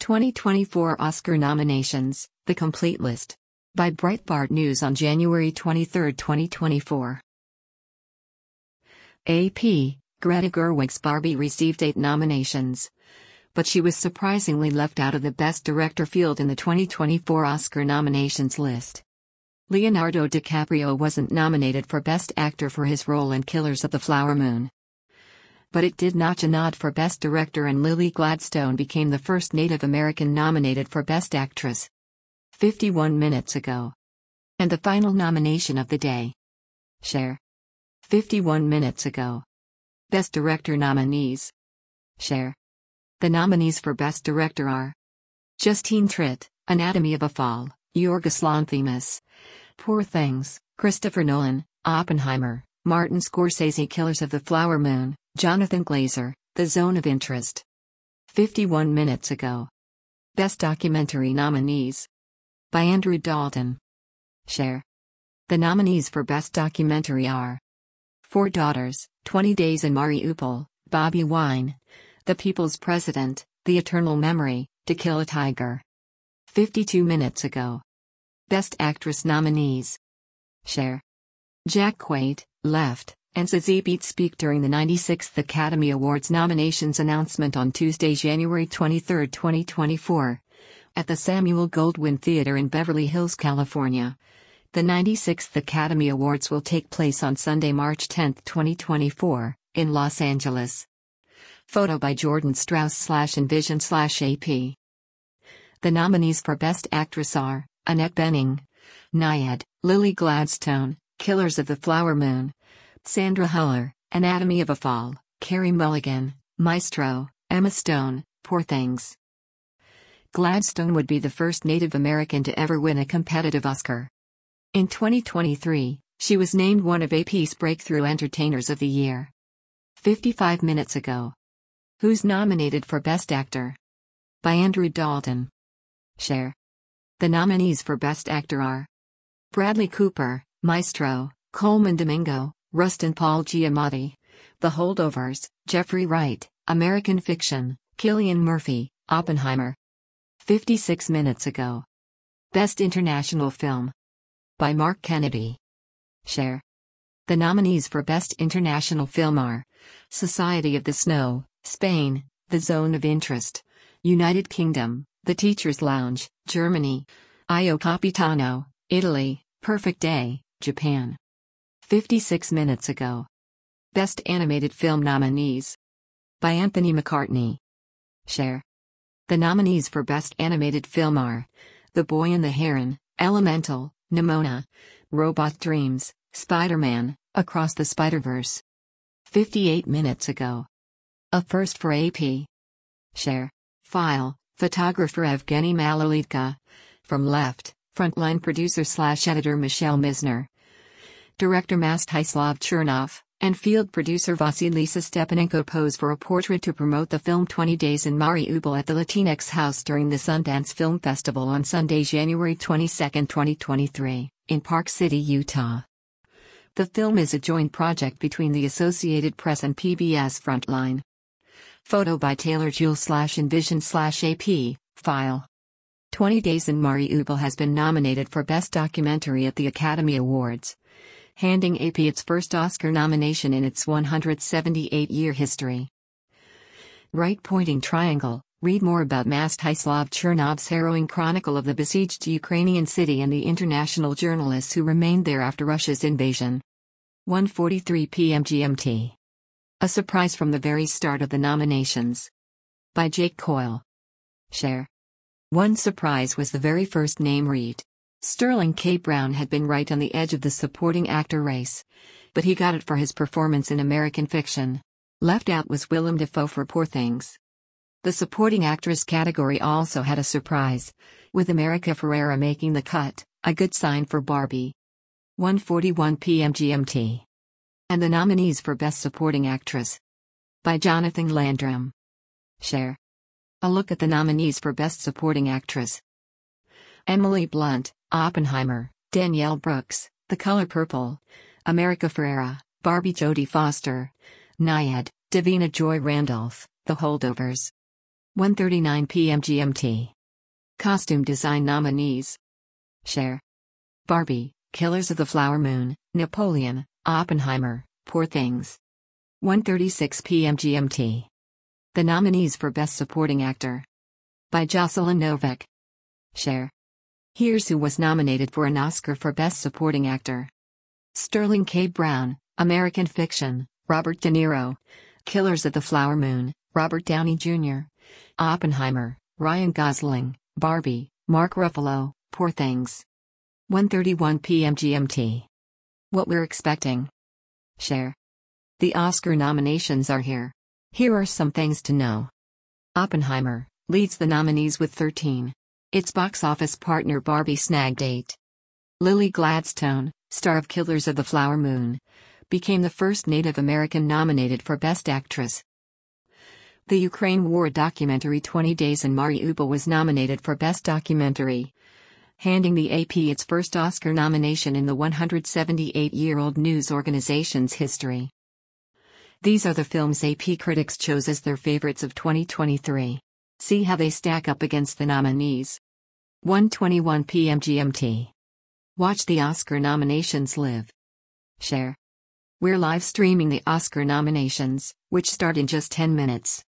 2024 Oscar nominations, the complete list. By Breitbart News on January 23, 2024. AP, Greta Gerwig's Barbie received 8 nominations. But she was surprisingly left out of the Best Director field in the 2024 Oscar nominations list. Leonardo DiCaprio wasn't nominated for Best Actor for his role in Killers of the Flower Moon. But it did notch a nod for Best Director, and Lily Gladstone became the first Native American nominated for Best Actress. 51 minutes ago. And the final nomination of the day. Share. 51 minutes ago. Best Director nominees. Share. The nominees for Best Director are Justine Triet, Anatomy of a Fall, Yorgos Lanthimos, Poor Things, Christopher Nolan, Oppenheimer, Martin Scorsese, Killers of the Flower Moon, Jonathan Glazer, The Zone of Interest. 51 minutes ago. Best Documentary nominees. By Andrew Dalton. Share. The nominees for Best Documentary are Four Daughters, 20 Days in Mariupol, Bobby Wine, The People's President, The Eternal Memory, To Kill a Tiger. 52 minutes ago. Best Actress nominees. Share. Jack Quaid, Left, and Zazie Beetz speak during the 96th Academy Awards nominations announcement on Tuesday, January 23, 2024, at the Samuel Goldwyn Theater in Beverly Hills, California. The 96th Academy Awards will take place on Sunday, March 10, 2024, in Los Angeles. Photo by Jordan Strauss/Envision/AP. The nominees for Best Actress are Annette Bening, Nyad, Lily Gladstone, Killers of the Flower Moon, Sandra Huller, Anatomy of a Fall, Carey Mulligan, Maestro, Emma Stone, Poor Things. Gladstone would be the first Native American to ever win a competitive Oscar. In 2023, she was named one of AP's Breakthrough Entertainers of the Year. 55 minutes ago. Who's nominated for Best Actor? By Andrew Dalton. Share. The nominees for Best Actor are Bradley Cooper, Maestro, Coleman Domingo, Rustin Paul Giamatti, The Holdovers, Jeffrey Wright, American Fiction, Cillian Murphy, Oppenheimer. 56 minutes ago. Best International Film. By Mark Kennedy. Share. The nominees for Best International Film are Society of the Snow, Spain, The Zone of Interest, United Kingdom, The Teacher's Lounge, Germany, Io Capitano, Italy, Perfect Day, Japan. 56 minutes ago. Best Animated Film nominees. By Anthony McCartney. Share. The nominees for Best Animated Film are The Boy and the Heron, Elemental, Nimona, Robot Dreams, Spider-Man, Across the Spider-Verse. 58 minutes ago. A first for AP. Share. File, photographer Evgeny Malolitka. From left, frontline producer/editor Michelle Misner. Director Mstislav Chernov, and field producer Vasilisa Stepanenko pose for a portrait to promote the film 20 Days in Mariupol at the Latinx House during the Sundance Film Festival on Sunday, January 22, 2023, in Park City, Utah. The film is a joint project between the Associated Press and PBS Frontline. Photo by Taylor Jewell/Envision/AP, file. 20 Days in Mariupol has been nominated for Best Documentary at the Academy Awards, handing AP its first Oscar nomination in its 178-year history. Right-pointing triangle. Read more about Mstislav Chernov's harrowing chronicle of the besieged Ukrainian city and the international journalists who remained there after Russia's invasion. 1:43 p.m. GMT. A surprise from the very start of the nominations. By Jake Coyle. Share. One surprise was the very first name read. Sterling K. Brown had been right on the edge of the supporting actor race, but he got it for his performance in American Fiction. Left out was Willem Dafoe for Poor Things. The supporting actress category also had a surprise, with America Ferrera making the cut, a good sign for Barbie. 1:41 p.m. GMT. And the nominees for Best Supporting Actress. By Jonathan Landrum. Share. A look at the nominees for Best Supporting Actress. Emily Blunt, Oppenheimer, Danielle Brooks, The Color Purple, America Ferrera, Barbie Jodie Foster, Nyad, Davina Joy Randolph, The Holdovers. 1:39 p.m. GMT. Costume design nominees. Cher. Barbie, Killers of the Flower Moon, Napoleon, Oppenheimer, Poor Things. 1:36 p.m. GMT. The nominees for Best Supporting Actor. By Jocelyn Novak. Cher. Here's who was nominated for an Oscar for Best Supporting Actor. Sterling K. Brown, American Fiction, Robert De Niro. Killers of the Flower Moon, Robert Downey Jr. Oppenheimer, Ryan Gosling. Barbie, Mark Ruffalo, Poor Things. 1:31 p.m. GMT. What we're expecting. Cher. The Oscar nominations are here. Here are some things to know. Oppenheimer leads the nominees with 13. Its box office partner Barbie snagged 8. Lily Gladstone, star of Killers of the Flower Moon, became the first Native American nominated for Best Actress. The Ukraine War documentary 20 Days in Mariupol was nominated for Best Documentary, handing the AP its first Oscar nomination in the 178-year-old news organization's history. These are the films AP critics chose as their favorites of 2023. See how they stack up against the nominees. 1:21 p.m. GMT. Watch the Oscar nominations live. Cher. We're live streaming the Oscar nominations, which start in just 10 minutes.